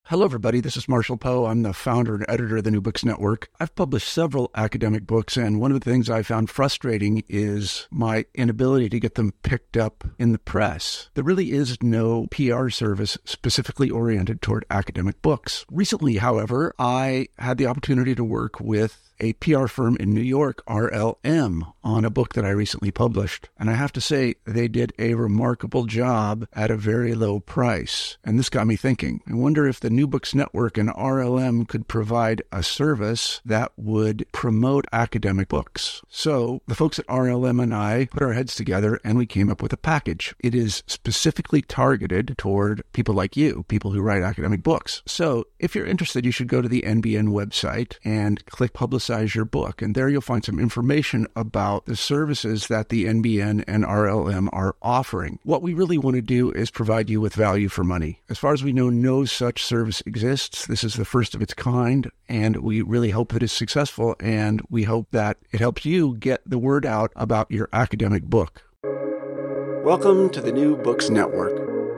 Hello, everybody. This is Marshall Poe. I'm the founder and editor of the New Books Network. I've published several academic books, and one of the things I found frustrating is my inability to get them picked up in the press. There really is no PR service specifically oriented toward academic books. Recently, however, I had the opportunity to work with a PR firm in New York, RLM, on a book that I recently published. And I have to say, they did a remarkable job at a very low price. And this got me thinking. I wonder if the New Books Network and RLM could provide a service that would promote academic books. So the folks at RLM and I put our heads together and we came up with a package. It is specifically targeted toward people like you, people who write academic books. So if you're interested, you should go to the NBN website and click Publicize Your Book. And there you'll find some information about the services that the NBN and RLM are offering. What we really want to do is provide you with value for money. As far as we know, no such service exists. This is the first of its kind, and we really hope that it's successful, and we hope that it helps you get the word out about your academic book. Welcome to the New Books Network.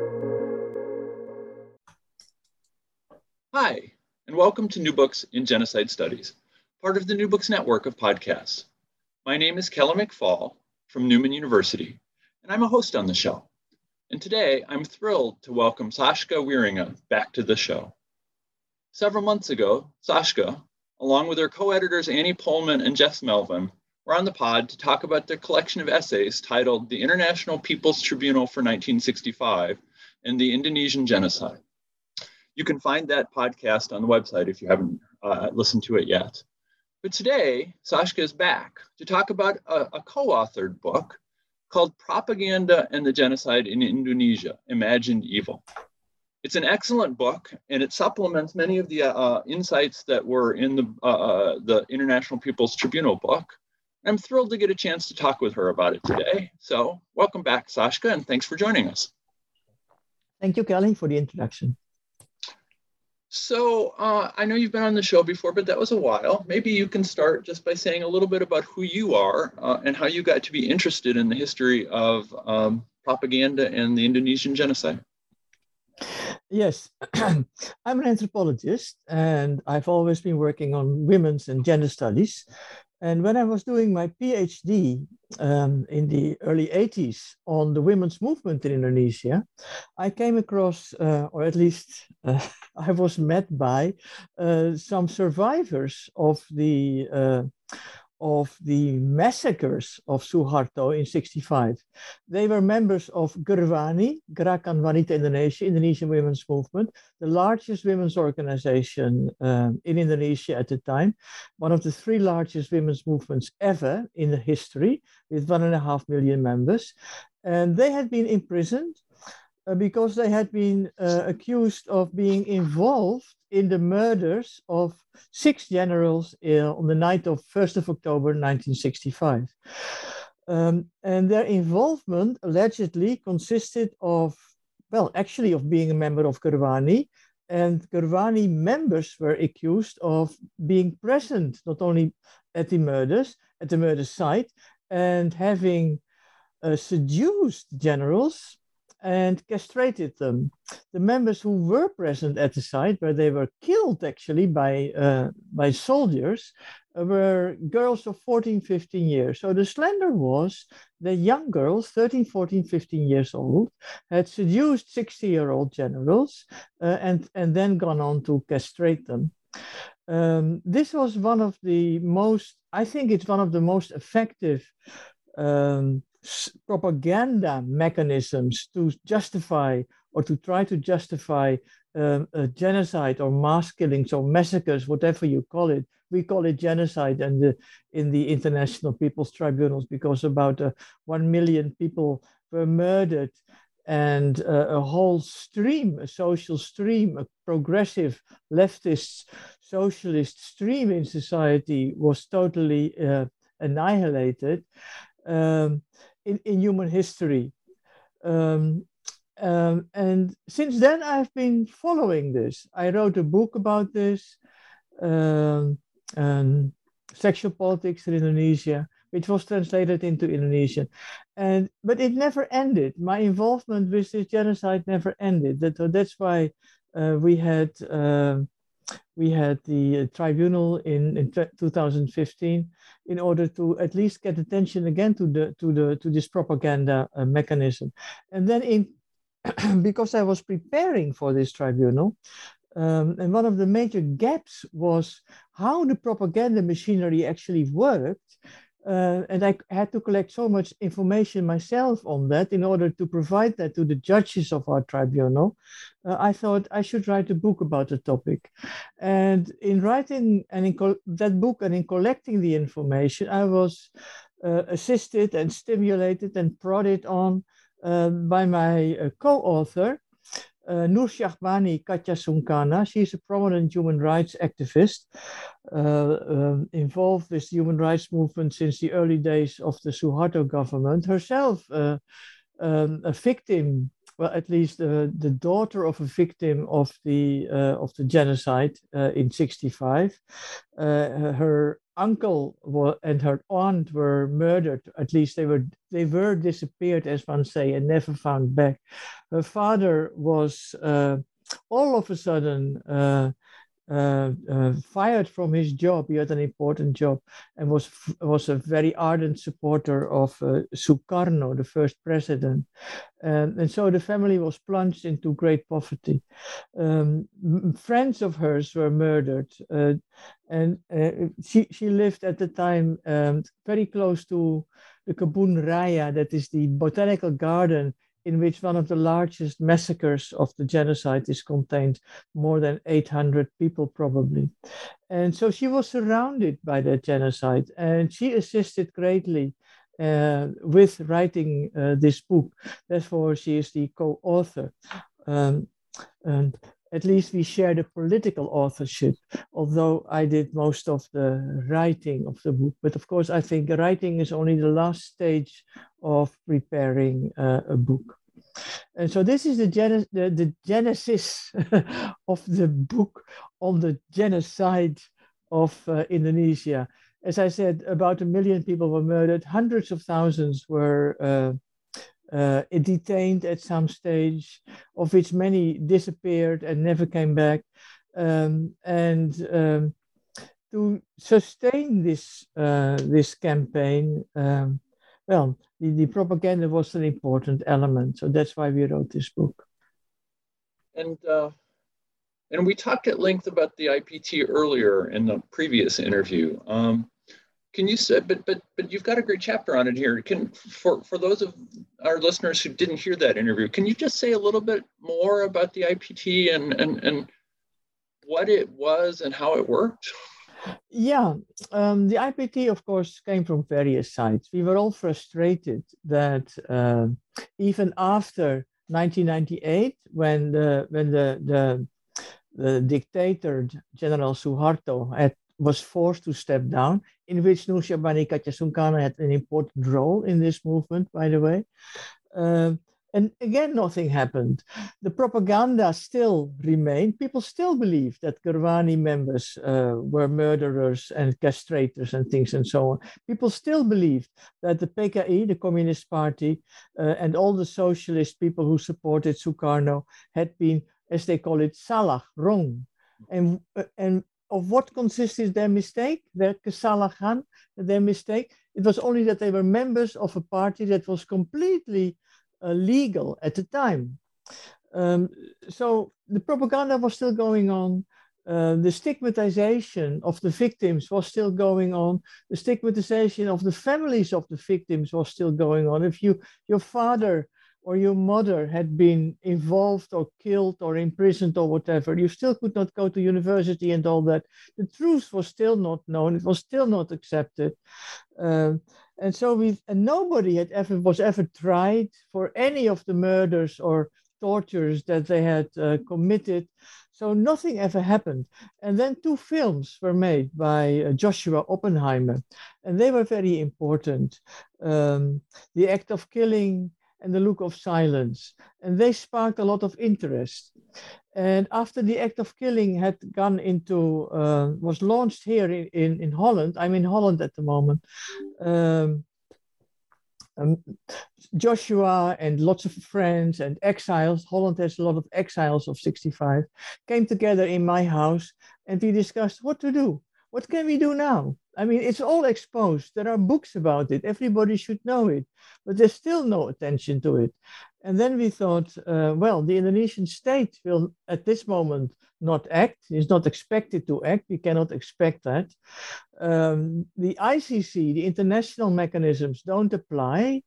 Hi, and welcome to New Books in Genocide Studies, part of the New Books Network of podcasts. My name is Kelly McFall from Newman University, and I'm a host on the show. And today, I'm thrilled to welcome Sascha Wieringa back to the show. Several months ago, Sascha, along with her co-editors Annie Pohlman and Jess Melvin, were on the pod to talk about their collection of essays titled The International People's Tribunal for 1965 and the Indonesian Genocide. You can find that podcast on the website if you haven't listened to it yet. But today, Sascha is back to talk about a co-authored book called Propaganda and the Genocide in Indonesia, Imagined Evil. It's an excellent book, and it supplements many of the insights that were in the International People's Tribunal book. I'm thrilled to get a chance to talk with her about it today. So welcome back, Sascha, and thanks for joining us. Thank you, Kelly, for the introduction. So I know you've been on the show before, but that was a while. Maybe you can start just by saying a little bit about who you are and how you got to be interested in the history of propaganda and the Indonesian genocide. Yes, I'm an anthropologist, and I've always been working on women's and gender studies. And when I was doing my PhD in the early 80s on the women's movement in Indonesia, I came across, or at least I was met by some survivors of the massacres of Suharto in 1965. They were members of Gerwani, Gerakan Wanita Indonesia, Indonesian Women's Movement, the largest women's organization in Indonesia at the time, one of the three largest women's movements ever in the history, with 1.5 million members. And they had been imprisoned because they had been accused of being involved in the murders of 6 generals on the night of 1st of October 1965. And their involvement allegedly consisted of being a member of Gerwani, and Gerwani members were accused of being present not only at the murder site, and having seduced generals and castrated them. The members who were present at the site, where they were killed actually by soldiers, were girls of 14, 15 years. So the slander was that young girls, 13, 14, 15 years old, had seduced 60-year-old generals and then gone on to castrate them. This was one of the most effective propaganda mechanisms to justify or to try to justify a genocide or mass killings or massacres, whatever you call it. We call it genocide in the International People's Tribunals because about 1 million people were murdered, and a whole stream, a social stream, a progressive leftist socialist stream in society was totally annihilated in human history. And since then, I've been following this. I wrote a book about this, Sexual Politics in Indonesia, which was translated into Indonesian. But it never ended. My involvement with this genocide never ended. That's why We had the tribunal in 2015 in order to at least get attention again to this propaganda mechanism. And then because I was preparing for this tribunal, and one of the major gaps was how the propaganda machinery actually worked. And I had to collect so much information myself on that in order to provide that to the judges of our tribunal. I thought I should write a book about the topic. And in writing that book and in collecting the information, I was assisted and stimulated and prodded on by my co-author, Nur Shahbani Katja-Sunkana. She's a prominent human rights activist involved with the human rights movement since the early days of the Suharto government. Herself a victim, well, at least the daughter of a victim of the genocide in '65. Her uncle and her aunt were murdered. At least they were disappeared, as one say, and never found back. Her father was all of a sudden fired from his job. He had an important job and was a very ardent supporter of Sukarno, the first president. And so the family was plunged into great poverty. Friends of hers were murdered. And she lived at the time very close to the Kebun Raya, that is the botanical garden in which one of the largest massacres of the genocide is contained, more than 800 people probably. And so she was surrounded by that genocide, and she assisted greatly with writing this book. Therefore, she is the co-author. And at least we share the political authorship, although I did most of the writing of the book. But of course, I think writing is only the last stage of preparing a book. And so this is the genesis of the book on the genocide of Indonesia. As I said, about 1 million people were murdered. Hundreds of thousands were detained at some stage, of which many disappeared and never came back. To sustain this campaign, well, the propaganda was an important element. So that's why we wrote this book. And we talked at length about the IPT earlier in the previous interview. Can you say, but you've got a great chapter on it here. For those of our listeners who didn't hear that interview, can you just say a little bit more about the IPT and what it was and how it worked? Yeah, the IPT, of course, came from various sides. We were all frustrated that even after 1998, when the dictator General Suharto was forced to step down, in which Nur Shahbani Katja-Sunkana had an important role in this movement, by the way. And again, nothing happened. The propaganda still remained. People still believed that Gerwani members were murderers and castrators and things and so on. People still believed that the PKI, the Communist Party, and all the socialist people who supported Sukarno had been, as they call it, salah, wrong. And of what consisted their mistake, their kesalahan, their mistake? It was only that they were members of a party that was completely legal at the time. So the propaganda was still going on. The stigmatization of the victims was still going on. The stigmatization of the families of the victims was still going on. If your father or your mother had been involved or killed or imprisoned or whatever, you still could not go to university and all that. The truth was still not known. It was still not accepted. And so nobody was ever tried for any of the murders or tortures that they had committed. So nothing ever happened. And then 2 films were made by Joshua Oppenheimer, and they were very important. The Act of Killing and The Look of Silence. And they sparked a lot of interest. And after The Act of Killing had gone into, was launched here in Holland, I'm in Holland at the moment, Joshua and lots of friends and exiles, Holland has a lot of exiles of 65, came together in my house and we discussed what to do. What can we do now? I mean, it's all exposed. There are books about it. Everybody should know it, but there's still no attention to it. And then we thought, well, the Indonesian state will at this moment not act, is not expected to act. We cannot expect that. The ICC, the international mechanisms don't apply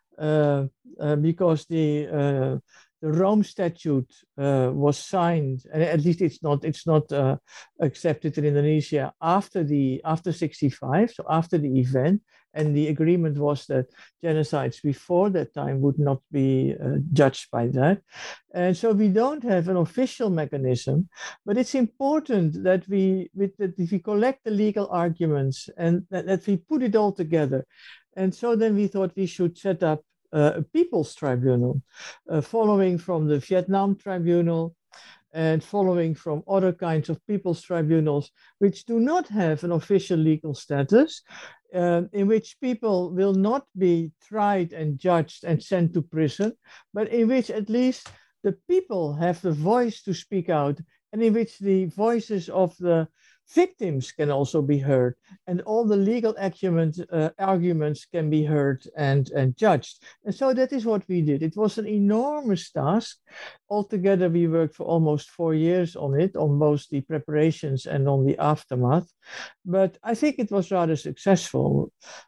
because the Rome Statute was signed, and at least it's not accepted in Indonesia after 65, so after the event. And the agreement was that genocides before that time would not be judged by that. And so we don't have an official mechanism, but it's important that we collect the legal arguments and that we put it all together. And so then we thought we should set up a people's tribunal, following from the Vietnam Tribunal and following from other kinds of people's tribunals, which do not have an official legal status, in which people will not be tried and judged and sent to prison, but in which at least the people have the voice to speak out, and in which the voices of the victims can also be heard, and all the legal arguments can be heard and judged. And so that is what we did. It was an enormous task. Altogether, we worked for almost 4 years on it, on both the preparations and on the aftermath. But I think it was rather successful.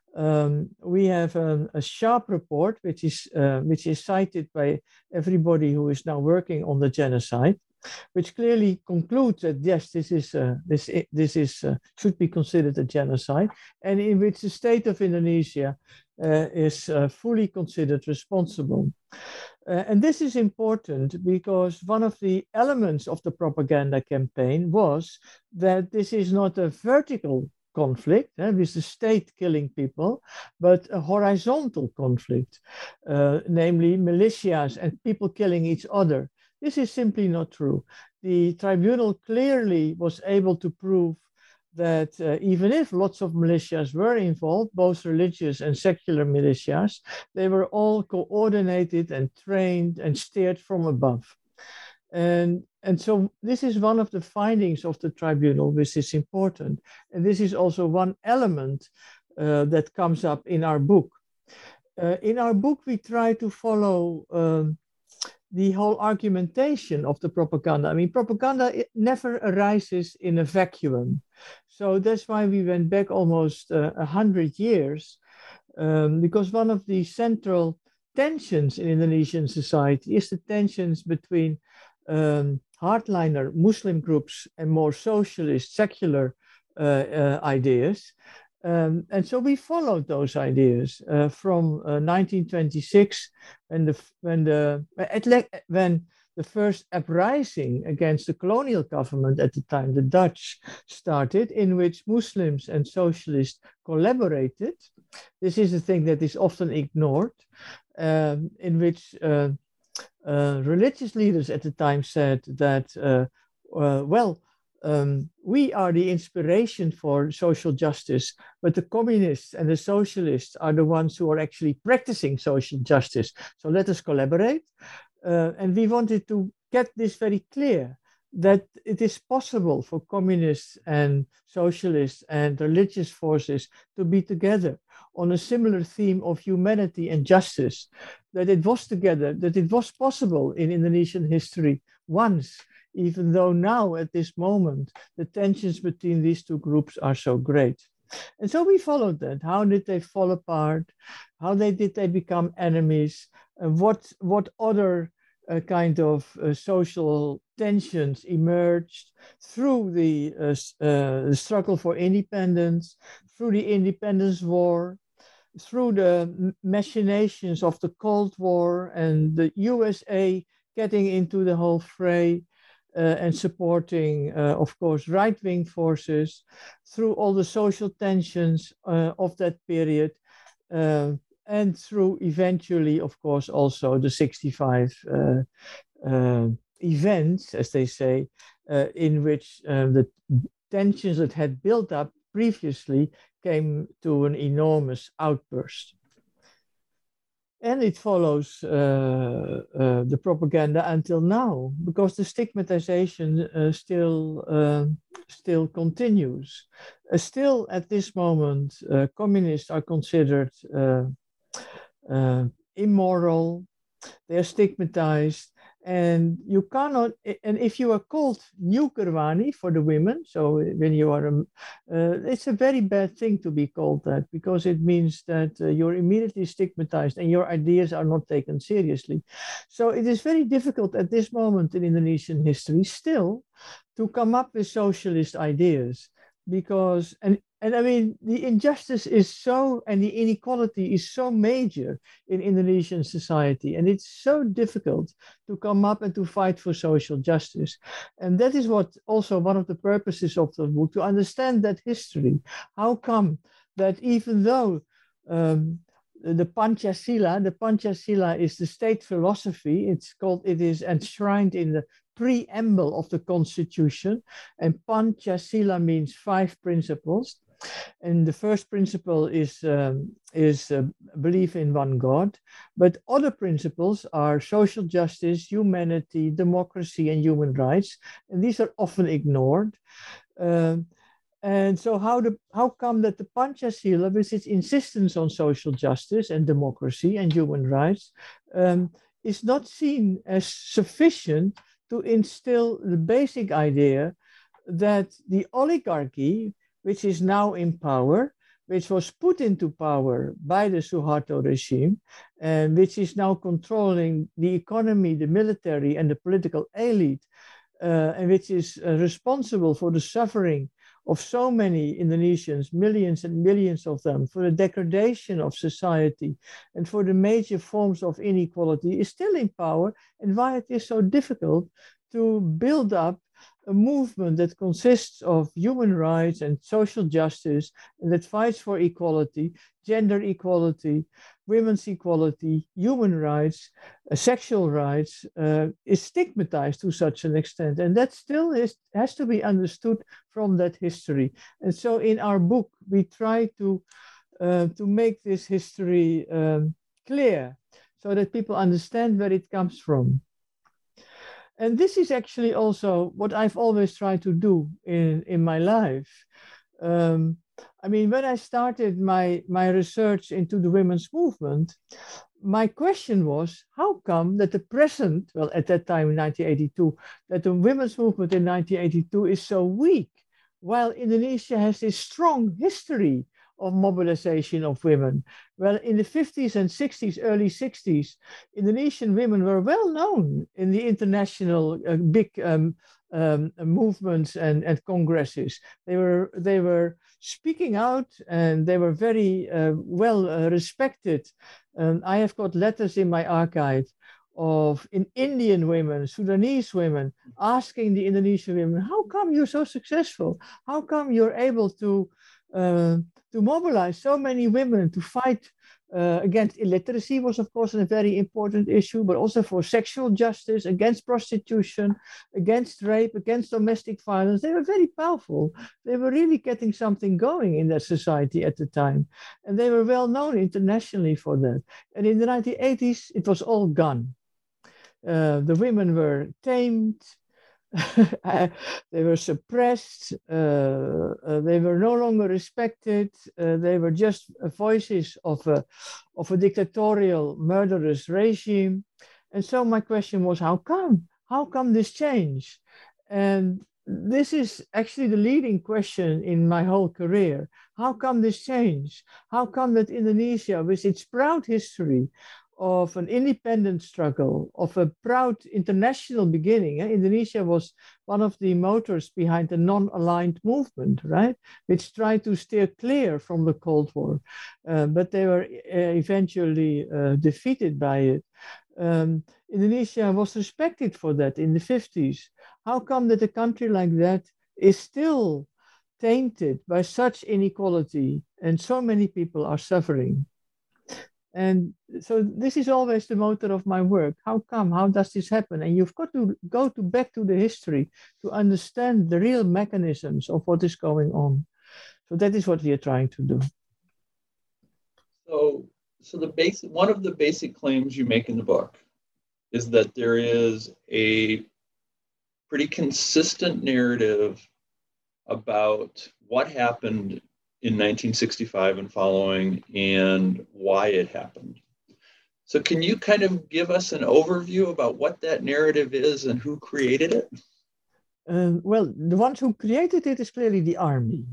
We have a sharp report, which is cited by everybody who is now working on the genocide, which clearly concludes that yes, this should be considered a genocide, and in which the state of Indonesia is fully considered responsible. And this is important because one of the elements of the propaganda campaign was that this is not a vertical conflict with the state killing people, but a horizontal conflict, namely militias and people killing each other. This is simply not true. The tribunal clearly was able to prove that even if lots of militias were involved, both religious and secular militias, they were all coordinated and trained and steered from above. And so this is one of the findings of the tribunal, which is important. And this is also one element that comes up in our book. In our book, we try to follow the whole argumentation of the propaganda. I mean, propaganda, it never arises in a vacuum. So that's why we went back almost 100 years, because one of the central tensions in Indonesian society is the tensions between hardliner Muslim groups and more socialist, secular ideas. And so we followed those ideas from 1926, when the first uprising against the colonial government at the time, the Dutch, started, in which Muslims and socialists collaborated. This is a thing that is often ignored, in which religious leaders at the time said that, we are the inspiration for social justice, but the communists and the socialists are the ones who are actually practicing social justice. So let us collaborate. And we wanted to get this very clear, that it is possible for communists and socialists and religious forces to be together on a similar theme of humanity and justice, that it was together, that it was possible in Indonesian history once, even though now at this moment, the tensions between these two groups are so great. And so we followed that. How did they fall apart? How did they become enemies? And what other kind of social tensions emerged through the struggle for independence, through the independence war, through the machinations of the Cold War and the USA getting into the whole fray, and supporting, of course, right-wing forces, through all the social tensions of that period, and through eventually, of course, also the 65 events, as they say, in which the tensions that had built up previously came to an enormous outburst. and it follows the propaganda until now, because the stigmatization still continues. Still, at this moment, communists are considered immoral. They are stigmatized, and you cannot. And if you are called New Kirwani for the women, so when you are, it's a very bad thing to be called that, because it means that you're immediately stigmatized and your ideas are not taken seriously. So it is very difficult at this moment in Indonesian history still to come up with socialist ideas, because and I mean, the injustice is so, and the inequality is so major in Indonesian society, and it's so difficult to come up and to fight for social justice. And that is what also one of the purposes of the book, to understand that history. How come that even though the Panchasila is the state philosophy, it is enshrined in the preamble of the Constitution, and Panchasila means 5 principles. And the first principle is belief in one God, but other principles are social justice, humanity, democracy, and human rights, and these are often ignored. And so how come that the Panchasila, with its insistence on social justice and democracy and human rights, is not seen as sufficient to instill the basic idea that the oligarchy, which is now in power, which was put into power by the Suharto regime, and which is now controlling the economy, the military, and the political elite, and which is responsible for the suffering of so many Indonesians, millions and millions of them, for the degradation of society and for the major forms of inequality, is still in power, and why it is so difficult to build up a movement that consists of human rights and social justice, and that fights for equality, gender equality, women's equality, human rights, sexual rights, is stigmatized to such an extent. And that still has to be understood from that history. And so in our book, we try to make this history clear, so that people understand where it comes from. And this is actually also what I've always tried to do in my life. I mean, when I started my research into the women's movement, my question was, how come that the present, well, at that time in 1982, that the women's movement in 1982 is so weak, while Indonesia has this strong history of mobilization of women? Well, in the 50s and 60s, early 60s, Indonesian women were well known in the international big movements and congresses. They were speaking out, and they were very well respected. I have got letters in my archive of Indian women, Sudanese women, asking the Indonesian women, how come you're so successful? How come you're able to mobilize so many women to fight against illiteracy? Was, of course, a very important issue, but also for sexual justice, against prostitution, against rape, against domestic violence. They were very powerful. They were really getting something going in that society at the time. And they were well known internationally for that. And in the 1980s, it was all gone. The women were tamed. They were suppressed, they were no longer respected, they were just voices of a dictatorial, murderous regime. And so my question was, how come? How come this change? And this is actually the leading question in my whole career. How come this change? How come that Indonesia, with its proud history of an independent struggle, of a proud international beginning. Indonesia was one of the motors behind the non-aligned movement, right? Which tried to steer clear from the Cold War, but they were eventually defeated by it. Indonesia was respected for that in the 50s. How come that a country like that is still tainted by such inequality and so many people are suffering? And so this is always the motor of my work. How come? How does this happen? And you've got to go back to the history to understand the real mechanisms of what is going on. So that is what we are trying to do. one of the basic claims you make in the book is that there is a pretty consistent narrative about what happened in 1965 and following and why it happened. So can you kind of give us an overview about what that narrative is and who created it? Well, the ones who created it is clearly the army.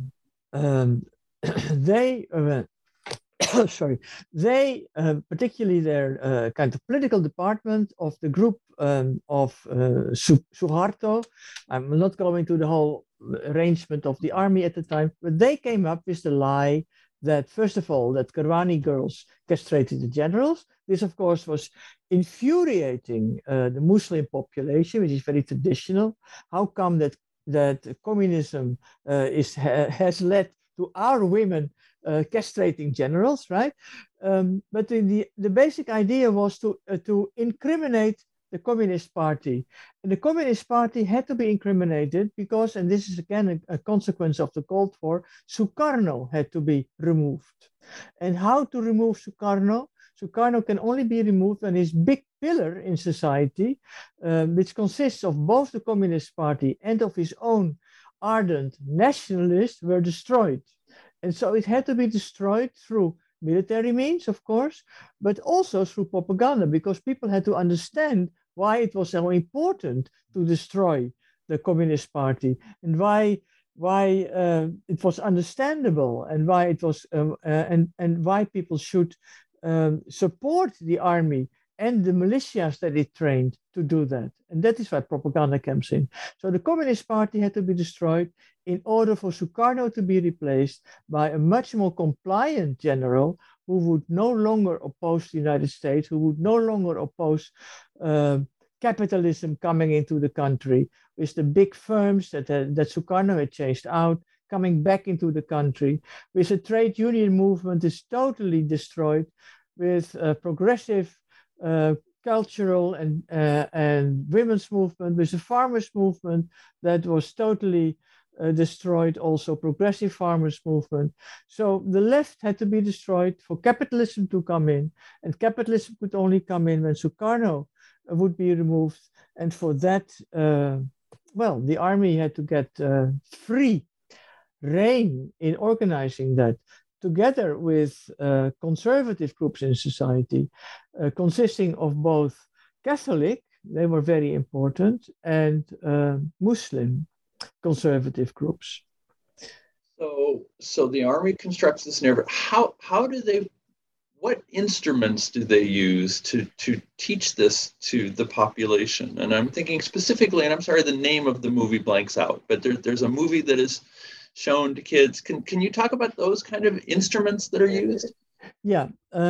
They sorry, they, particularly their kind of political department of the group of Suharto, I'm not going to the whole arrangement of the army at the time, but they came up with the lie that, first of all, that Karwani girls castrated the generals. This, of course, was infuriating the Muslim population, which is very traditional. How come that communism has led to our women castrating generals, right? But the basic idea was to incriminate the Communist Party. And the Communist Party had to be incriminated because, and this is again a consequence of the Cold War, Sukarno had to be removed. And how to remove Sukarno? Sukarno can only be removed when his big pillar in society, which consists of both the Communist Party and of his own ardent nationalists, were destroyed. And so it had to be destroyed through military means, of course, but also through propaganda, because people had to understand why it was so important to destroy the Communist Party and why it was understandable and why it was and why people should support the army and the militias that it trained to do that. And that is why propaganda comes in. So the Communist Party had to be destroyed in order for Sukarno to be replaced by a much more compliant general who would no longer oppose the United States, who would no longer oppose capitalism coming into the country, with the big firms that Sukarno had chased out, coming back into the country, with a trade union movement is totally destroyed, with progressive cultural and women's movement, with a farmers movement that was totally destroyed, also progressive farmers movement. So the left had to be destroyed for capitalism to come in, and capitalism could only come in when Sukarno would be removed. And for that, well, the army had to get free reign in organizing that, together with conservative groups in society, consisting of both Catholic, they were very important, and Muslim conservative groups. So the army constructs this narrative. How do they? What instruments do they use to teach this to the population? And I'm thinking specifically, and I'm sorry, the name of the movie blanks out, but there's a movie that is shown to kids. Can you talk about those kind of instruments that are used? Yeah.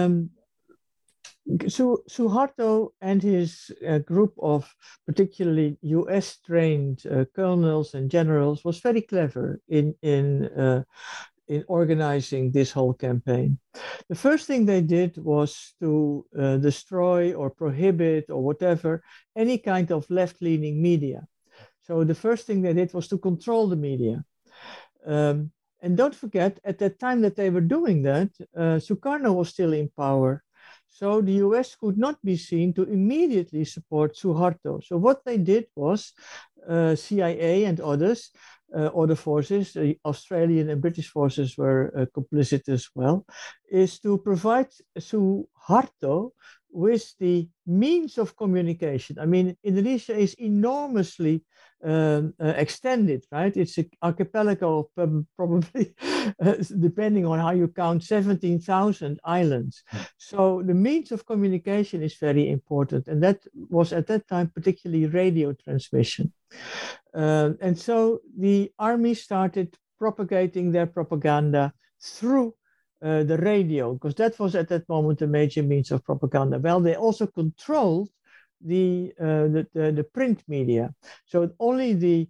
Suharto and his group of particularly US trained colonels and generals was very clever in organizing this whole campaign. The first thing they did was to destroy or prohibit or whatever any kind of left-leaning media. So the first thing they did was to control the media. And don't forget, at that time that they were doing that, Sukarno was still in power. So the US could not be seen to immediately support Suharto. So what they did was, CIA and others, other forces, the Australian and British forces were complicit as well, is to provide Suharto with the means of communication. I mean, Indonesia is enormously extended, right? It's an archipelago of probably, depending on how you count, 17,000 islands. So the means of communication is very important. And that was at that time particularly radio transmission. And so the army started propagating their propaganda through the radio, because that was at that moment a major means of propaganda. Well, they also controlled the print media. So only the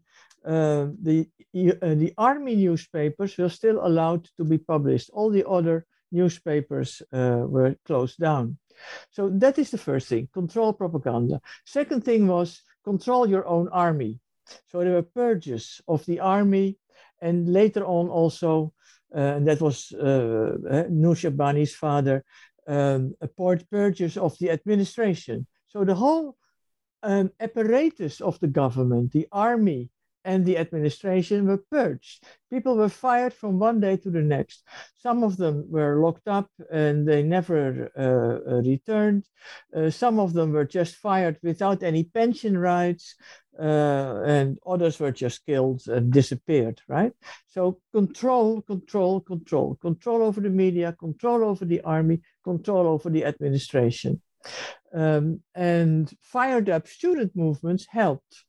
army newspapers were still allowed to be published. All the other newspapers were closed down. So that is the first thing, control propaganda. Second thing was control your own army. So there were purges of the army, and later on also, and that was Nushabani's father, purges of the administration. So the whole apparatus of the government, the army, and the administration were purged. People were fired from one day to the next. Some of them were locked up and they never returned. Some of them were just fired without any pension rights, and others were just killed and disappeared, right? So control over the media, control over the army, control over the administration. And fired up student movements helped.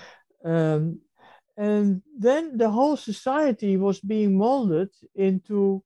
And then the whole society was being molded into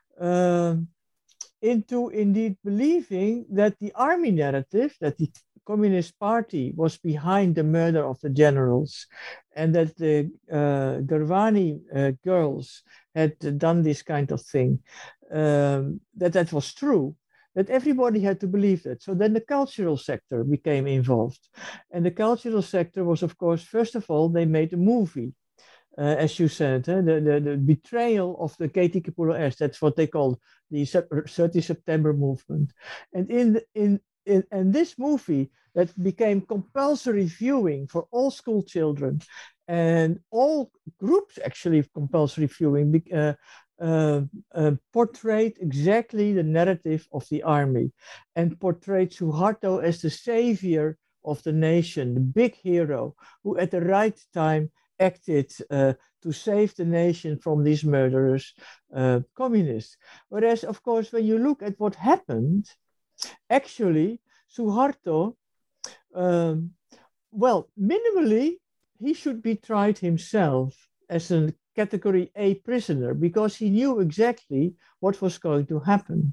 indeed believing that the army narrative, that the Communist Party was behind the murder of the generals, and that the Gurvani girls had done this kind of thing, that was true. That everybody had to believe that. So then the cultural sector became involved. And the cultural sector was, of course, first of all, they made a movie. As you said, the betrayal of the KT-Kepulauan, that's what they call the 30 September movement. And in this movie that became compulsory viewing for all school children and all groups actually compulsory viewing, portrayed exactly the narrative of the army and portrayed Suharto as the savior of the nation, the big hero who at the right time acted to save the nation from these murderous communists. Whereas, of course, when you look at what happened, actually, Suharto, minimally, he should be tried himself as a category A prisoner because he knew exactly what was going to happen.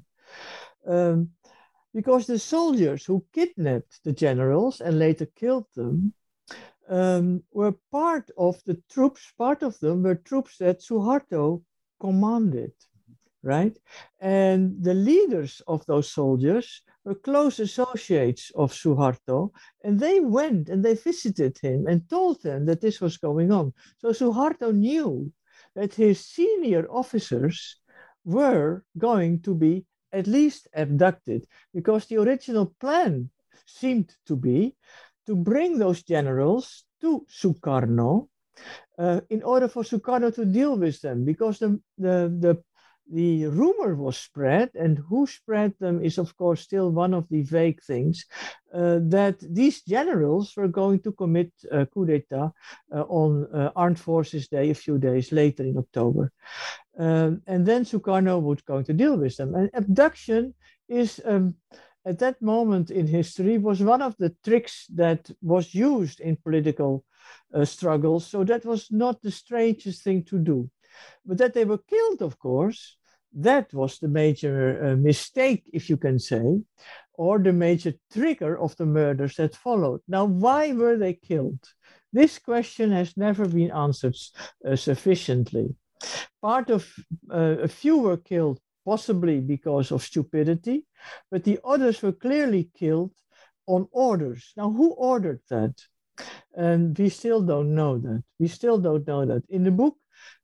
Because the soldiers who kidnapped the generals and later killed them were part of the troops, part of them were troops that Suharto commanded, right? And the leaders of those soldiers were close associates of Suharto, and they went and they visited him and told them that this was going on. So Suharto knew that his senior officers were going to be at least abducted, because the original plan seemed to be to bring those generals to Sukarno in order for Sukarno to deal with them, because the rumor was spread, and who spread them is of course still one of the vague things, that these generals were going to commit coup d'etat on Armed Forces Day a few days later in October. And then Sukarno was going to deal with them. And abduction is, at that moment in history, was one of the tricks that was used in political struggles. So that was not the strangest thing to do. But that they were killed, of course, that was the major mistake, if you can say, or the major trigger of the murders that followed. Now, why were they killed? This question has never been answered sufficiently. Part of a few were killed possibly because of stupidity, but the others were clearly killed on orders. Now, who ordered that? And we still don't know that. We still don't know that. In the book,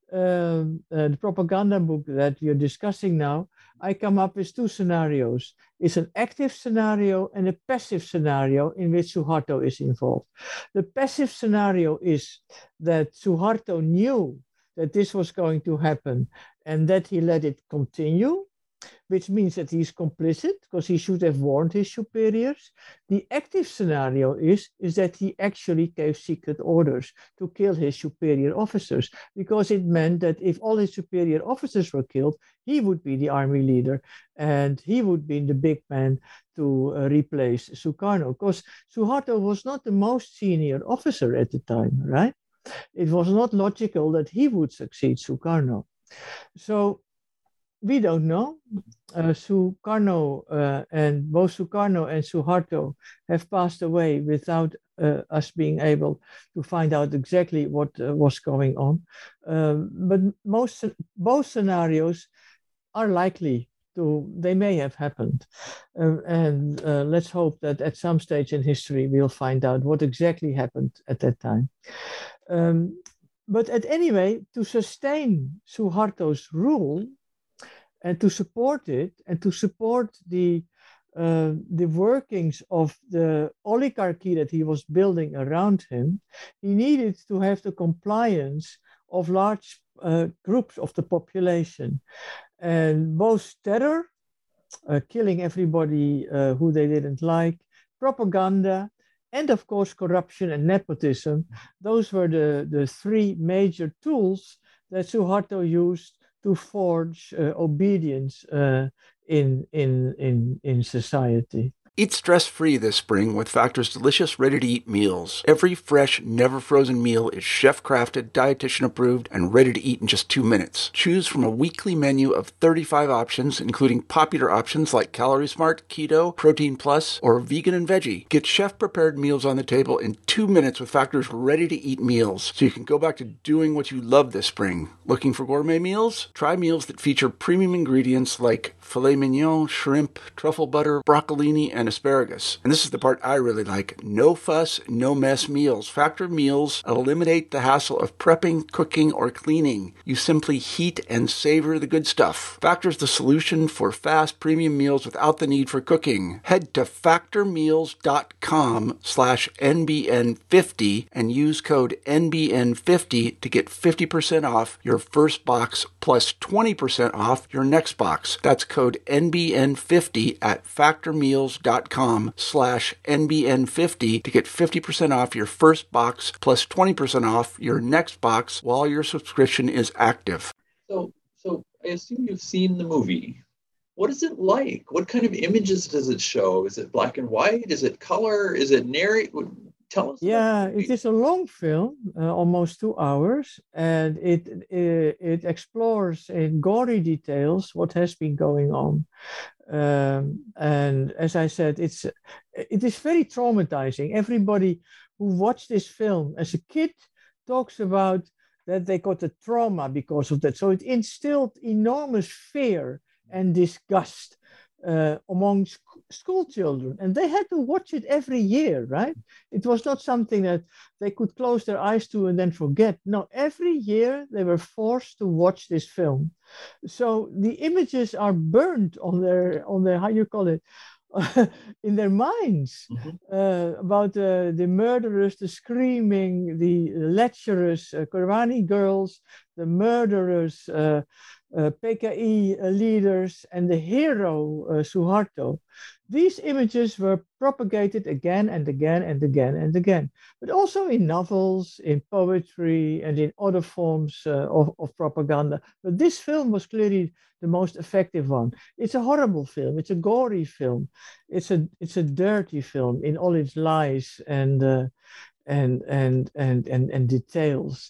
the propaganda book that you're discussing now, I come up with two scenarios. It's an active scenario and a passive scenario in which Suharto is involved. The passive scenario is that Suharto knew that this was going to happen and that he let it continue, which means that he's complicit because he should have warned his superiors. The active scenario is that he actually gave secret orders to kill his superior officers, because it meant that if all his superior officers were killed, he would be the army leader and he would be the big man to replace Sukarno, because Suharto was not the most senior officer at the time, right? It was not logical that he would succeed Sukarno. So we don't know. Sukarno and both Sukarno and Suharto have passed away without us being able to find out exactly what was going on. But both scenarios are likely to, they may have happened. And let's hope that at some stage in history, we'll find out what exactly happened at that time. But at any rate, to sustain Suharto's rule, and to support it, and to support the workings of the oligarchy that he was building around him, he needed to have the compliance of large groups of the population. And both terror, killing everybody who they didn't like, propaganda, and of course corruption and nepotism, those were the three major tools that Suharto used to forge obedience in society. Eat stress-free this spring with Factor's delicious, ready-to-eat meals. Every fresh, never-frozen meal is chef-crafted, dietitian-approved, and ready to eat in just 2 minutes. Choose from a weekly menu of 35 options, including popular options like Calorie Smart, Keto, Protein Plus, or Vegan and Veggie. Get chef-prepared meals on the table in 2 minutes with Factor's ready-to-eat meals, so you can go back to doing what you love this spring. Looking for gourmet meals? Try meals that feature premium ingredients like filet mignon, shrimp, truffle butter, broccolini, and asparagus. And this is the part I really like. No fuss, no mess meals. Factor meals eliminate the hassle of prepping, cooking, or cleaning. You simply heat and savor the good stuff. Factor's the solution for fast premium meals without the need for cooking. Head to factormeals.com/NBN50 and use code NBN50 to get 50% off your first box plus 20% off your next box. That's code NBN50 at factormeals.com/NBN50 to get 50% off your first box plus 20% off your next box while your subscription is active. So I assume you've seen the movie. What is it like? What kind of images does it show? Is it black and white? Is it color? Is it narrate? Tell us. Yeah, it is a long film, almost 2 hours, and it explores in gory details what has been going on. And as I said, it is very traumatizing. Everybody who watched this film as a kid talks about that they got a trauma because of that. So it instilled enormous fear and disgust among school children, and they had to watch it every year, right? It was not something that they could close their eyes to and then forget. No, every year they were forced to watch this film. So the images are burned on their how you call it, in their minds, about the murderers, the screaming, the lecherous Qurani girls, the murderers, PKI leaders, and the hero Suharto. These images were propagated again and again and again and again, but also in novels, in poetry, and in other forms of propaganda. But this film was clearly the most effective one. It's a horrible film. It's a gory film. It's a dirty film in all its lies and details.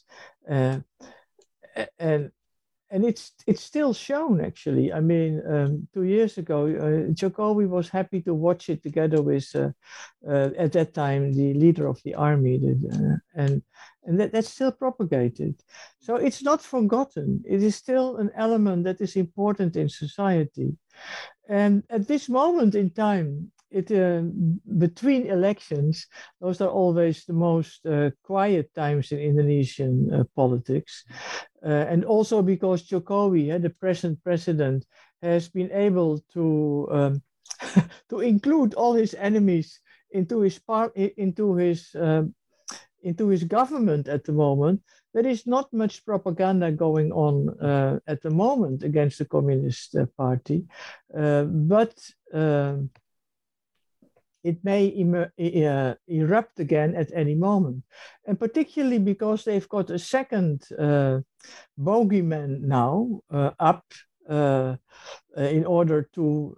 And it's still shown, actually. I mean, 2 years ago, Jokowi was happy to watch it together with, at that time, the leader of the army. And that's still propagated. So it's not forgotten. It is still an element that is important in society. And at this moment in time, between elections, those are always the most quiet times in Indonesian politics. And also because Jokowi, the present president, has been able to to include all his enemies into his government at the moment. There is not much propaganda going on at the moment against the Communist Party, but it may erupt again at any moment. And particularly because they've got a second bogeyman now up in order to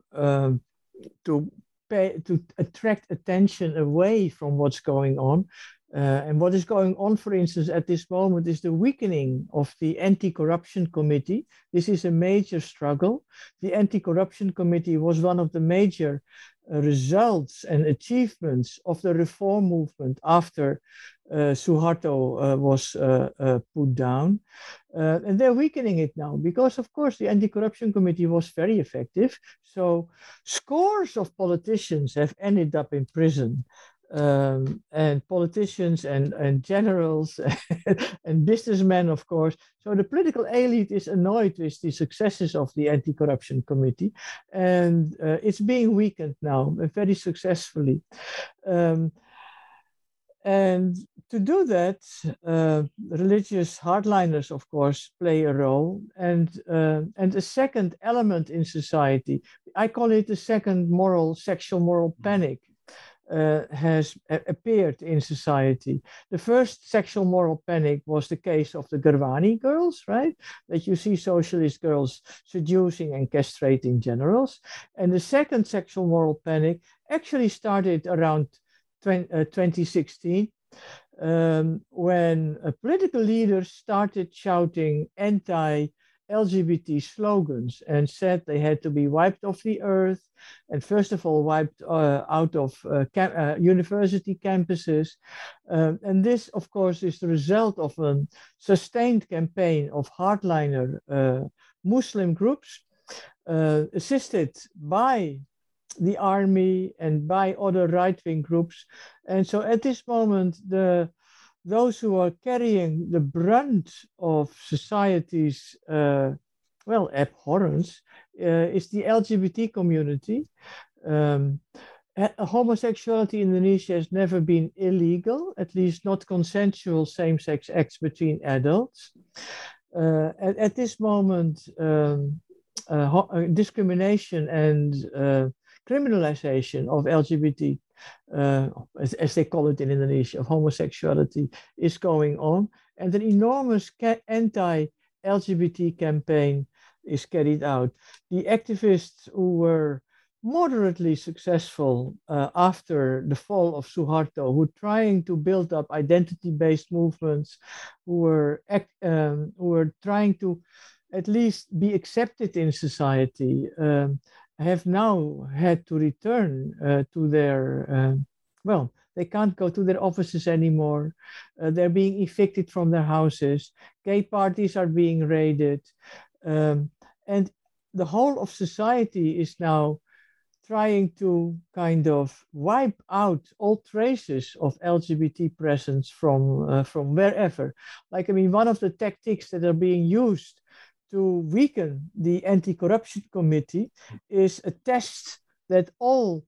attract attention away from what's going on. And what is going on, for instance, at this moment is the weakening of the Anti-Corruption Committee. This is a major struggle. The Anti-Corruption Committee was one of the major results and achievements of the reform movement after Suharto was put down. And they're weakening it now because, of course, the Anti-Corruption Committee was very effective. So scores of politicians have ended up in prison. and politicians and generals and businessmen, of course. So the political elite is annoyed with the successes of the Anti-Corruption Committee, and it's being weakened now very successfully. And to do that, religious hardliners, of course, play a role. And a second element in society, I call it the second sexual moral panic, has appeared in society. The first sexual moral panic was the case of the Gurvani girls, right? That you see socialist girls seducing and castrating generals. And the second sexual moral panic actually started around 2016, when political leaders started shouting anti-LGBT slogans and said they had to be wiped off the earth, and first of all wiped out of university campuses. And this, of course, is the result of a sustained campaign of hardliner Muslim groups, assisted by the army and by other right-wing groups. And so at this moment, those who are carrying the brunt of society's abhorrence is the LGBT community. Homosexuality in Indonesia has never been illegal, at least not consensual same-sex acts between adults. At this moment, discrimination and criminalization of LGBT, as they call it in Indonesia, of homosexuality, is going on. And an enormous anti-LGBT campaign is carried out. The activists who were moderately successful after the fall of Suharto, who were trying to build up identity-based movements, who were trying to at least be accepted in society, have now had to return to their, they can't go to their offices anymore. They're being evicted from their houses. Gay parties are being raided. And the whole of society is now trying to kind of wipe out all traces of LGBT presence from wherever. Like, I mean, one of the tactics that are being used to weaken the Anti-Corruption Committee is a test that all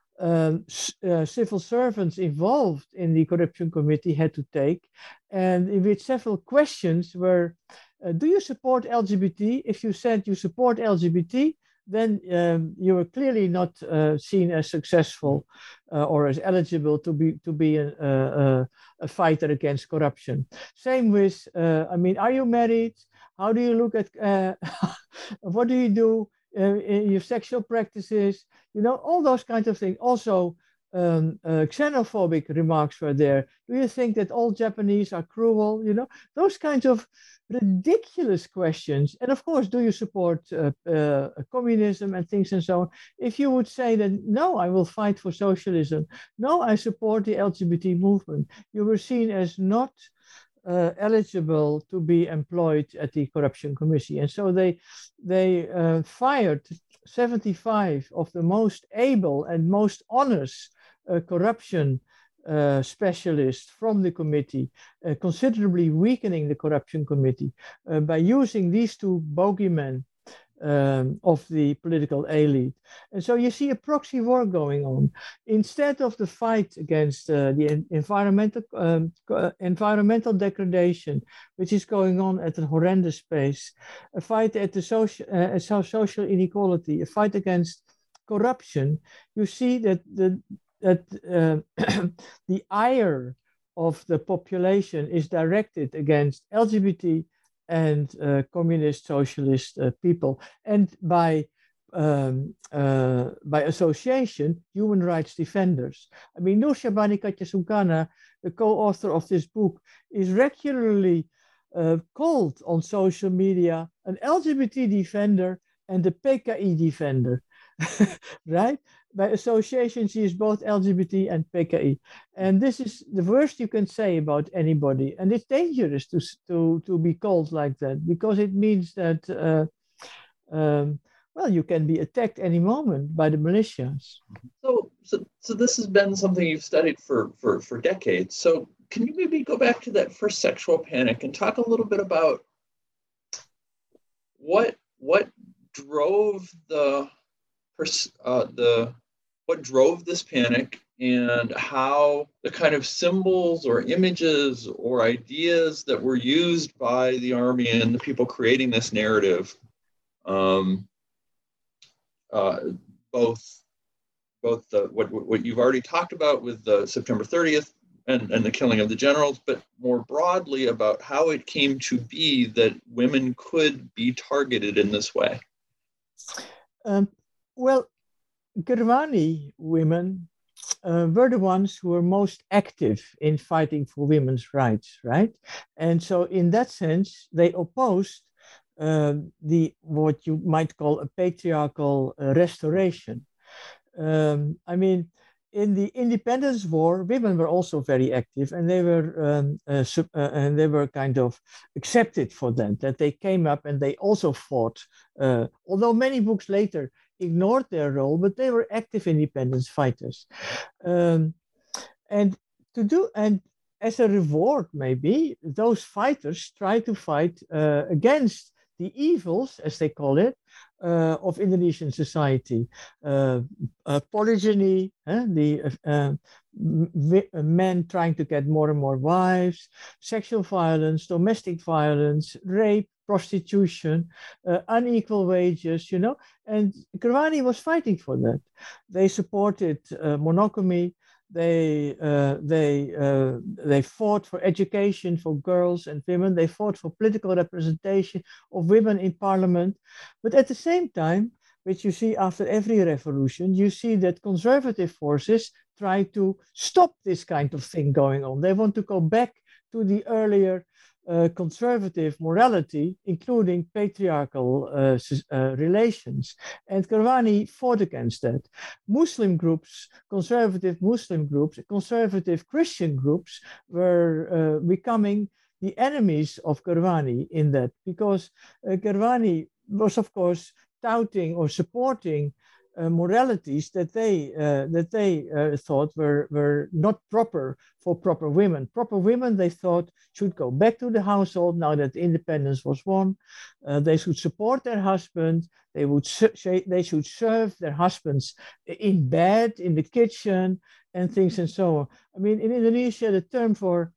civil servants involved in the Corruption Committee had to take, and in which several questions were, do you support LGBT? If you said you support LGBT, then you were clearly not seen as successful or as eligible to be a fighter against corruption. Same with, are you married? How do you look at, what do you do in your sexual practices? You know, all those kinds of things. Also, xenophobic remarks were there. Do you think that all Japanese are cruel? You know, those kinds of ridiculous questions. And of course, do you support communism and things and so on? If you would say that, no, I will fight for socialism. No, I support the LGBT movement. You were seen as not eligible to be employed at the Corruption Committee. And so they fired 75 of the most able and most honest corruption specialists from the committee, considerably weakening the Corruption Committee by using these two bogeymen of the political elite. And so you see a proxy war going on. Instead of the fight against the environmental degradation, which is going on at a horrendous pace, a fight at the social inequality, a fight against corruption, you see that the ire of the population is directed against LGBT and communist socialist people, and by association, human rights defenders. I mean, Nur Shabani Katyasungkana, the co-author of this book, is regularly called on social media an LGBT defender and a PKI defender, right? By association, she is both LGBT and PKI. And this is the worst you can say about anybody. And it's dangerous to be called like that, because it means that, you can be attacked any moment by the militias. So this has been something you've studied for decades. So can you maybe go back to that first sexual panic and talk a little bit about what drove what drove this panic, and how the kind of symbols or images or ideas that were used by the army and the people creating this narrative, both what you've already talked about with the September 30th and the killing of the generals, but more broadly about how it came to be that women could be targeted in this way. Well, Gurwani women were the ones who were most active in fighting for women's rights, right? And so in that sense, they opposed what you might call a patriarchal restoration. I mean, in the Independence War, women were also very active, and they were kind of accepted for that they came up and they also fought. Although many books later ignored their role, but they were active independence fighters. And as a reward, maybe those fighters tried to fight against the evils, as they call it, of Indonesian society. Polygyny, men trying to get more and more wives, sexual violence, domestic violence, rape, prostitution, unequal wages, and Gurwani was fighting for that. They supported monogamy. They fought for education for girls and women. They fought for political representation of women in parliament. But at the same time, which you see after every revolution, you see that conservative forces try to stop this kind of thing going on. They want to go back to the earlier conservative morality, including patriarchal relations. And Gurwani fought against that. Muslim groups, conservative Muslim groups, conservative Christian groups were becoming the enemies of Gurwani in that, because Gurwani was, of course, touting or supporting moralities that they thought were not proper for proper women. Proper women, they thought, should go back to the household now that independence was won. They should support their husband. They should serve their husbands in bed, in the kitchen, and things and so on. I mean, in Indonesia, the term for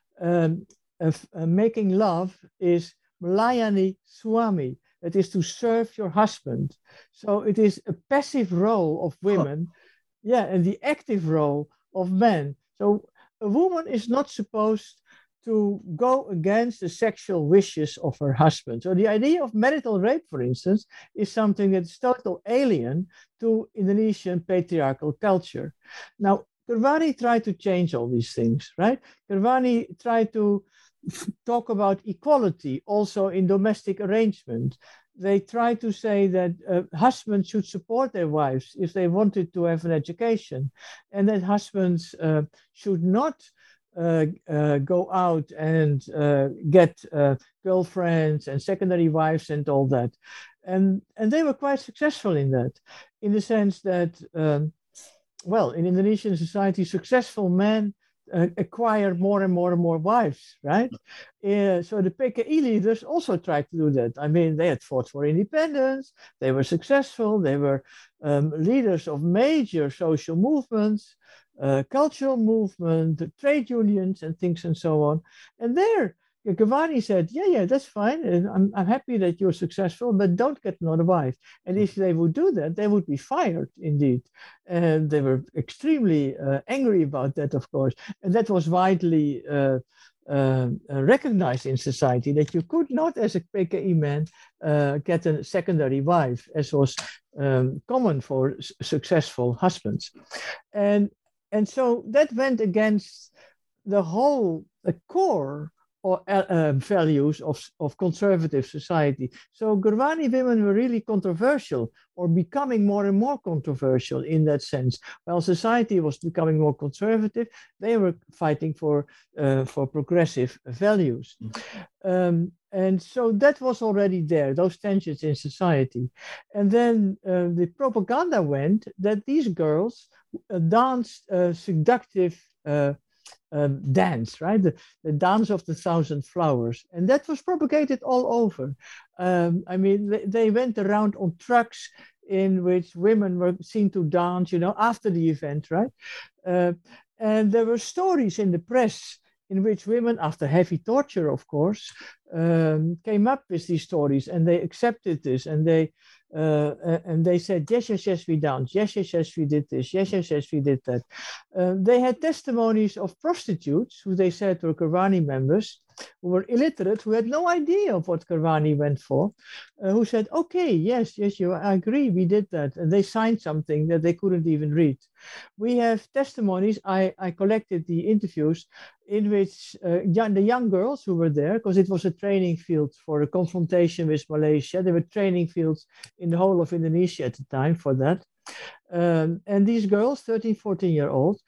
making love is melayani suami. It is to serve your husband. So it is a passive role of women, and the active role of men. So a woman is not supposed to go against the sexual wishes of her husband. So the idea of marital rape, for instance, is something that's totally alien to Indonesian patriarchal culture. Now, Gurwani tried to change all these things, right? Gurwani tried to talk about equality also in domestic arrangement. They try to say that husbands should support their wives if they wanted to have an education, and that husbands should not go out and get girlfriends and secondary wives and all that. And they were quite successful in that, in the sense that, in Indonesian society, successful men acquire more and more and more wives, right? So the PKI leaders also tried to do that. I mean, they had fought for independence. They were successful. They were leaders of major social movements, cultural movement, trade unions, and things and so on. And there, Gurwani said, yeah, that's fine. I'm happy that you're successful, but don't get another wife. And if they would do that, they would be fired, indeed. And they were extremely angry about that, of course. And that was widely recognized in society, that you could not, as a PKI man, get a secondary wife, as was common for successful husbands. And so that went against the whole core values of conservative society. So Gurwani women were really controversial, or becoming more and more controversial in that sense. While society was becoming more conservative, they were fighting for progressive values. And so that was already there, those tensions in society. And then the propaganda went that these girls danced seductive dance, right? The dance of the thousand flowers. And that was propagated all over. I mean, they went around on trucks in which women were seen to dance, after the event, right? And there were stories in the press in which women, after heavy torture, of course, came up with these stories, and they accepted this, and they said, yes, we danced, yes, we did this, yes, we did that. They had testimonies of prostitutes who they said were Gurwani members, who were illiterate, who had no idea of what Gurwani went for, who said, okay, yes, I agree, we did that. And they signed something that they couldn't even read. We have testimonies, I collected the interviews in which the young girls who were there, because it was a training field for a confrontation with Malaysia. There were training fields in the whole of Indonesia at the time for that. And these girls, 13, 14-year-old,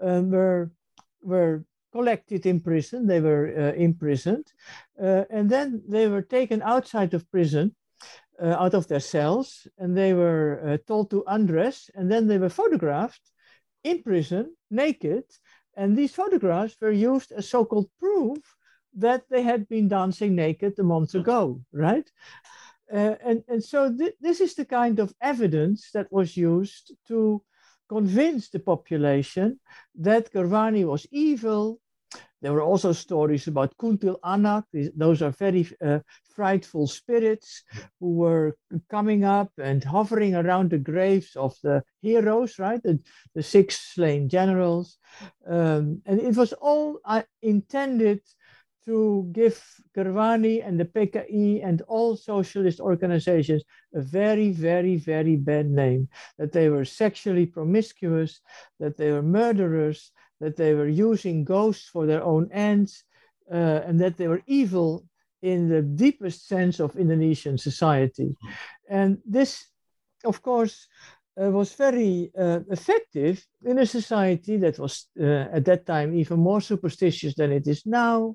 were collected in prison. They were imprisoned. And then they were taken outside of prison, out of their cells, and they were told to undress. And then they were photographed in prison, naked. And these photographs were used as so-called proof that they had been dancing naked a month ago, right? And so this is the kind of evidence that was used to convince the population that Gurwani was evil. There were also stories about Kuntil Anak. Those are very frightful spirits who were coming up and hovering around the graves of the heroes, right? The 6 slain generals. And it was all intended to give Gurwani and the PKI and all socialist organizations a very, very, very bad name. That they were sexually promiscuous, that they were murderers, that they were using ghosts for their own ends, and that they were evil in the deepest sense of Indonesian society. And this, of course, was very effective in a society that was at that time even more superstitious than it is now,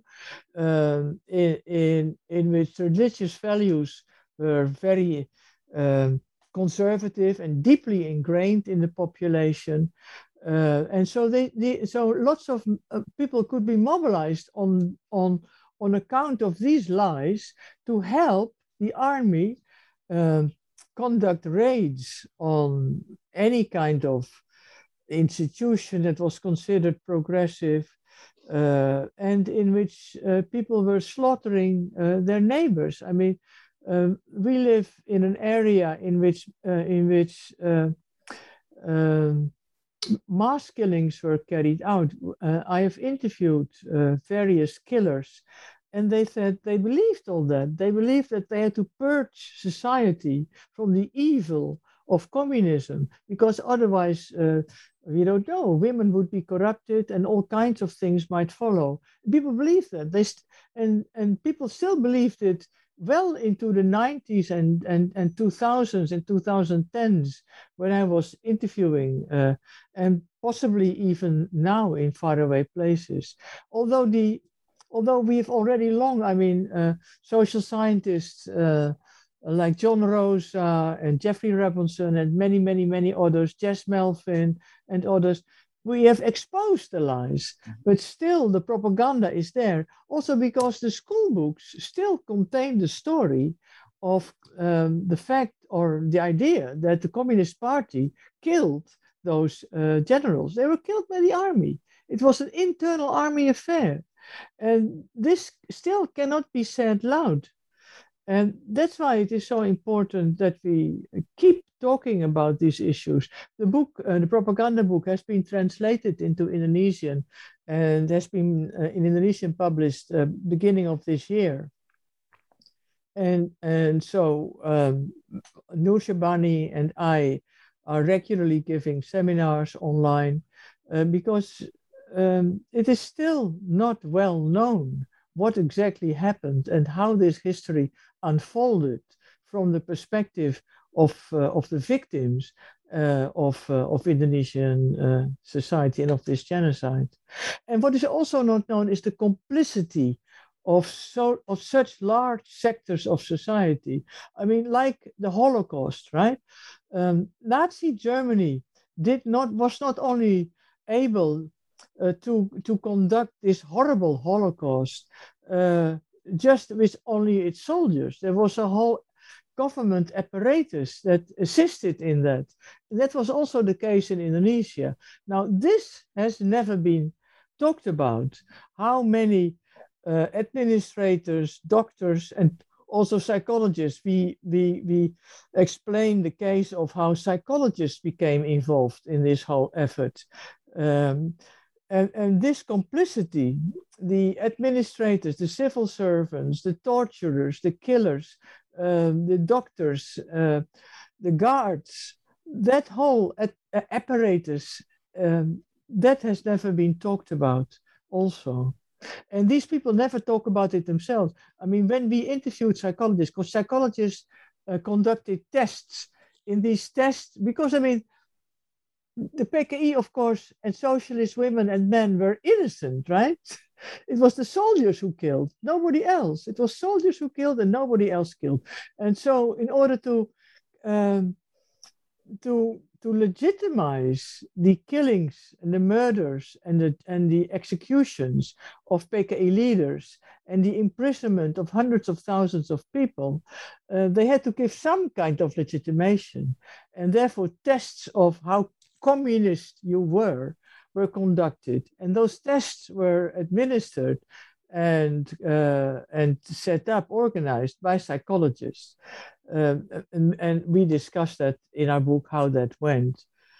in which religious values were very conservative and deeply ingrained in the population. And so so lots of people could be mobilized on account of these lies to help the army conduct raids on any kind of institution that was considered progressive, and in which people were slaughtering their neighbors. I mean, we live in an area in which mass killings were carried out. I have interviewed various killers, and they said they believed all that. They believed that they had to purge society from the evil of communism, because otherwise, we don't know, women would be corrupted and all kinds of things might follow. People believed that. And people still believed it well into the 90s and 2000s and 2010s, when I was interviewing, and possibly even now in faraway places. Although we've already social scientists like John Rosa and Jeffrey Robinson and many, many, many others, Jess Melvin and others, we have exposed the lies, but still the propaganda is there. Also because the school books still contain the story of the fact or the idea that the Communist Party killed those generals. They were killed by the army. It was an internal army affair. And this still cannot be said loud. And that's why it is so important that we keep talking about these issues. The book, the propaganda book, has been translated into Indonesian and has been in Indonesian published beginning of this year. And so Noor Shabani and I are regularly giving seminars online because it is still not well known what exactly happened and how this history unfolded from the perspective of the victims of Indonesian society and of this genocide. And what is also not known is the complicity of such large sectors of society. I mean, like the Holocaust, right? Nazi Germany was not only able to conduct this horrible Holocaust just with only its soldiers. There was a whole government apparatus that assisted in that. That was also the case in Indonesia. Now, this has never been talked about. How many administrators, doctors, and also psychologists, we explain the case of how psychologists became involved in this whole effort. And this complicity, the administrators, the civil servants, the torturers, the killers, the doctors, the guards, that whole apparatus, that has never been talked about also. And these people never talk about it themselves. I mean, when we interviewed psychologists, because psychologists conducted tests, in these tests, because I mean, the PKI, of course, and socialist women and men were innocent, right? It was the soldiers who killed, nobody else. It was soldiers who killed and nobody else killed. And so in order to legitimize the killings and the murders and the executions of PKI leaders and the imprisonment of hundreds of thousands of people, they had to give some kind of legitimation. And therefore tests of how communist you were conducted. And those tests were administered and set up, organized by psychologists. And we discussed that in our book, how that went.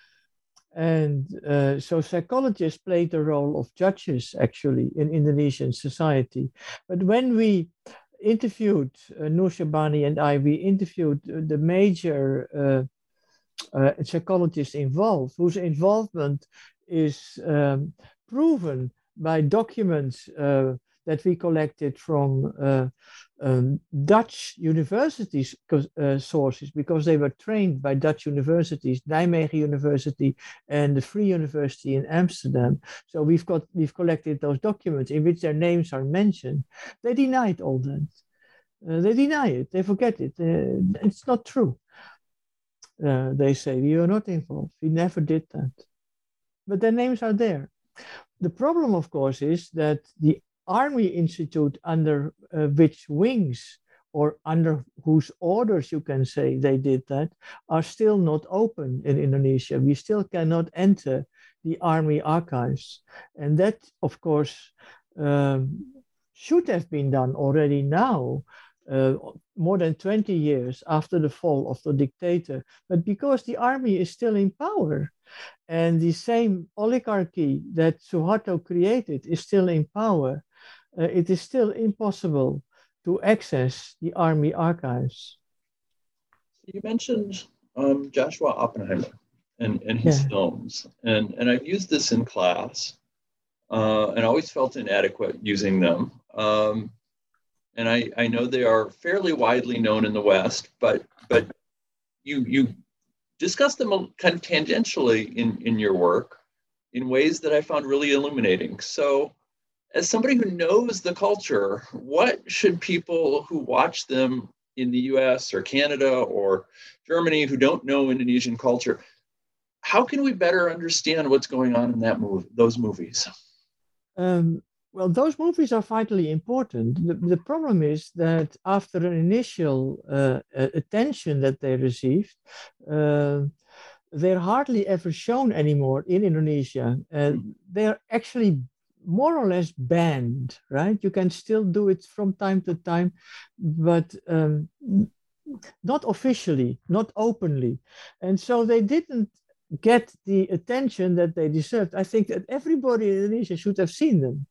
And so psychologists played the role of judges, actually, in Indonesian society. But when we interviewed, Nur Shabani and I, we interviewed the major psychologists involved, whose involvement is proven by documents that we collected from Dutch universities sources, because they were trained by Dutch universities, Nijmegen University and the Free University in Amsterdam. So we've collected those documents in which their names are mentioned. They denied all that. They deny it. They forget it. It's not true. They say, we were not involved. We never did that. But their names are there. The problem, of course, is that the Army Institute, under which wings or under whose orders you can say they did that, are still not open in Indonesia. We still cannot enter the Army archives. And that, of course, should have been done already now, more than 20 years after the fall of the dictator. But because the army is still in power and the same oligarchy that Suharto created is still in power, it is still impossible to access the army archives. You mentioned Joshua Oppenheimer and his films, and I've used this in class and always felt inadequate using them. And I know they are fairly widely known in the West, but you discuss them kind of tangentially in your work in ways that I found really illuminating. So as somebody who knows the culture, what should people who watch them in the US or Canada or Germany who don't know Indonesian culture, how can we better understand what's going on in those movies? Well, those movies are vitally important. The problem is that after an initial attention that they received, they're hardly ever shown anymore in Indonesia. They're actually more or less banned, right? You can still do it from time to time, but not officially, not openly. And so they didn't get the attention that they deserved. I think that everybody in Indonesia should have seen them.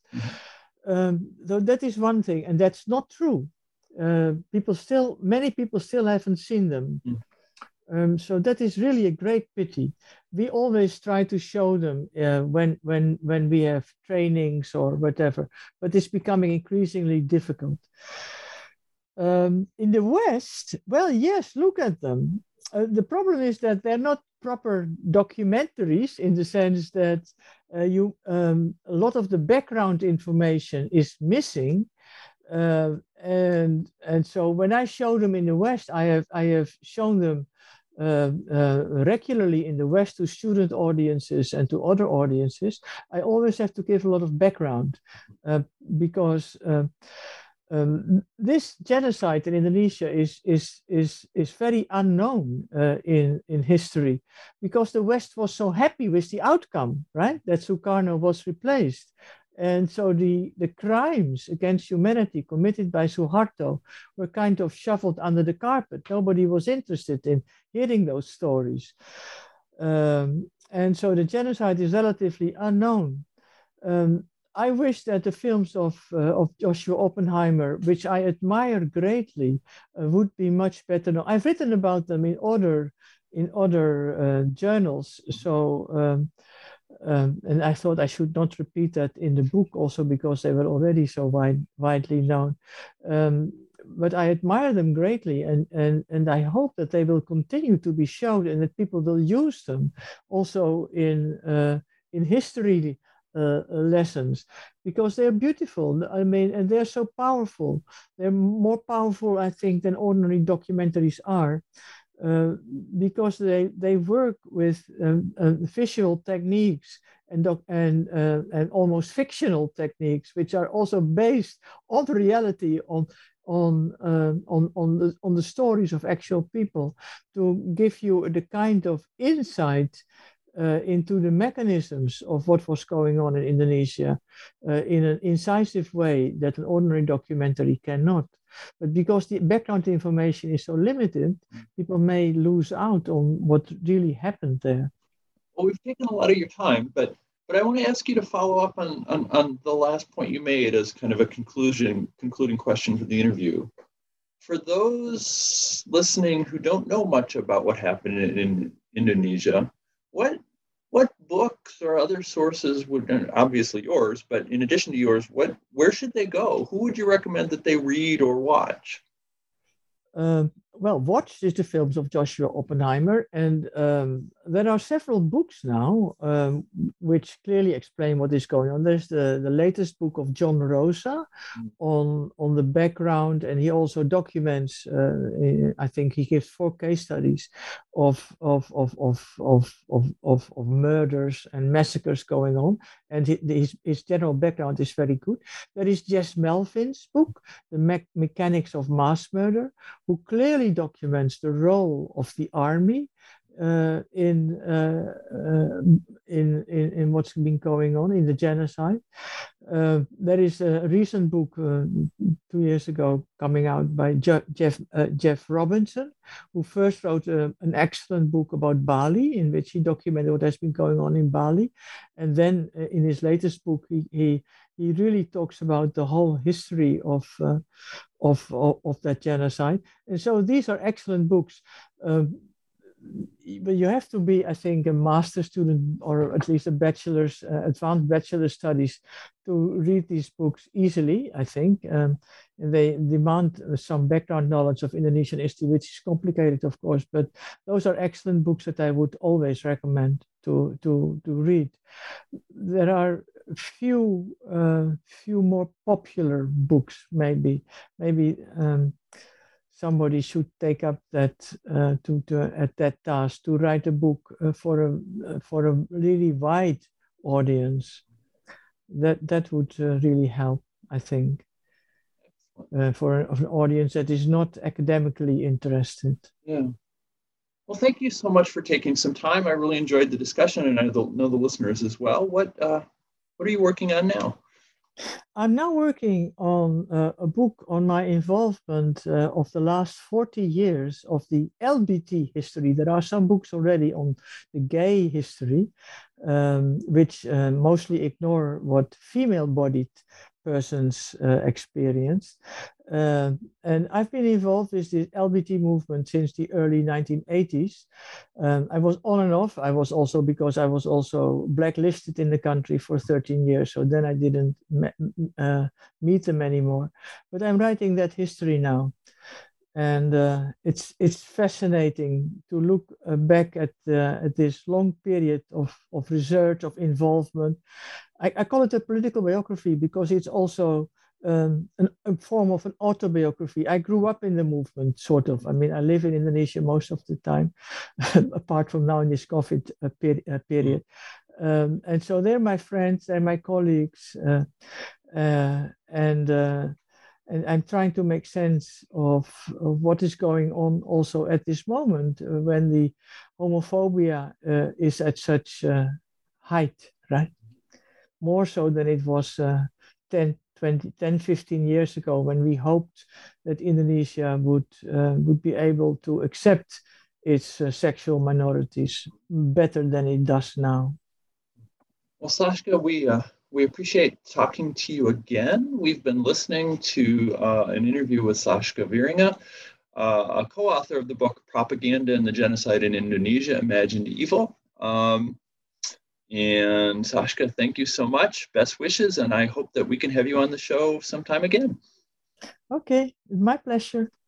So that is one thing, and that's not true. Many people still haven't seen them. So that is really a great pity. We always try to show them when we have trainings or whatever, but it's becoming increasingly difficult. In the West, well, yes, look at them. The problem is that they're not proper documentaries in the sense that a lot of the background information is missing. And so when I show them in the West, I have shown them regularly in the West to student audiences and to other audiences. I always have to give a lot of background because this genocide in Indonesia is very unknown in history, because the West was so happy with the outcome, right? That Sukarno was replaced. And so the crimes against humanity committed by Suharto were kind of shuffled under the carpet. Nobody was interested in hearing those stories. And so the genocide is relatively unknown. I wish that the films of Joshua Oppenheimer, which I admire greatly, would be much better known. I've written about them in other journals. So, and I thought I should not repeat that in the book, also because they were already so widely known. But I admire them greatly, and I hope that they will continue to be shown and that people will use them also in history lessons, because they're beautiful. I mean, and they're so powerful. They're more powerful, I think, than ordinary documentaries are, because they work with visual techniques and almost fictional techniques, which are also based on the reality, on the stories of actual people, to give you the kind of insight into the mechanisms of what was going on in Indonesia in an incisive way that an ordinary documentary cannot. But because the background information is so limited, people may lose out on what really happened there. Well, we've taken a lot of your time, but I want to ask you to follow up on the last point you made as kind of a concluding question for the interview. For those listening who don't know much about what happened in Indonesia, what books or other sources would, obviously yours, but in addition to yours, where should they go? Who would you recommend that they read or watch? Well, watch is the films of Joshua Oppenheimer, and there are several books now which clearly explain what is going on. There's the latest book of John Rosa on the background, and he also documents. I think he gives 4 case studies of murders and massacres going on, and his general background is very good. There is Jess Melvin's book, The Mechanics of Mass Murder, who clearly documents the role of the army in what's been going on in the genocide. There is a recent book 2 years ago coming out by Jeff Robinson, who first wrote an excellent book about Bali, in which he documented what has been going on in Bali, and then in his latest book he really talks about the whole history of that genocide. And so these are excellent books. But you have to be, I think, a master's student or at least a bachelor's, advanced bachelor studies to read these books easily, I think. And they demand some background knowledge of Indonesian history, which is complicated, of course, but those are excellent books that I would always recommend to read. There are few more popular books, maybe somebody should take up that that task to write a book for a really wide audience. That would really help, I think, for an audience that is not academically interested. Yeah. Well, thank you so much for taking some time. I really enjoyed the discussion, and I know the listeners as well. What are you working on now? I'm now working on a book on my involvement of the last 40 years of the LBT history. There are some books already on the gay history, which mostly ignore what female-bodied person's experience. And I've been involved with the LBT movement since the early 1980s. I was on and off. I was also, because I was also blacklisted in the country for 13 years. So then I didn't meet them anymore. But I'm writing that history now. And it's fascinating to look back at this long period of research, of involvement. I call it a political biography because it's also a form of an autobiography. I grew up in the movement, sort of. I mean, I live in Indonesia most of the time, apart from now in this COVID period. And so they're my friends, they're my colleagues, and I'm trying to make sense of what is going on also at this moment when the homophobia is at such height, right? More so than it was 10, 15 years ago, when we hoped that Indonesia would be able to accept its sexual minorities better than it does now. Well, Saskia, we appreciate talking to you again. We've been listening to an interview with Saskia Wieringa, a co-author of the book Propaganda and the Genocide in Indonesia, Imagined Evil. And Saskia, thank you so much. Best wishes, and I hope that we can have you on the show sometime again. Okay, my pleasure.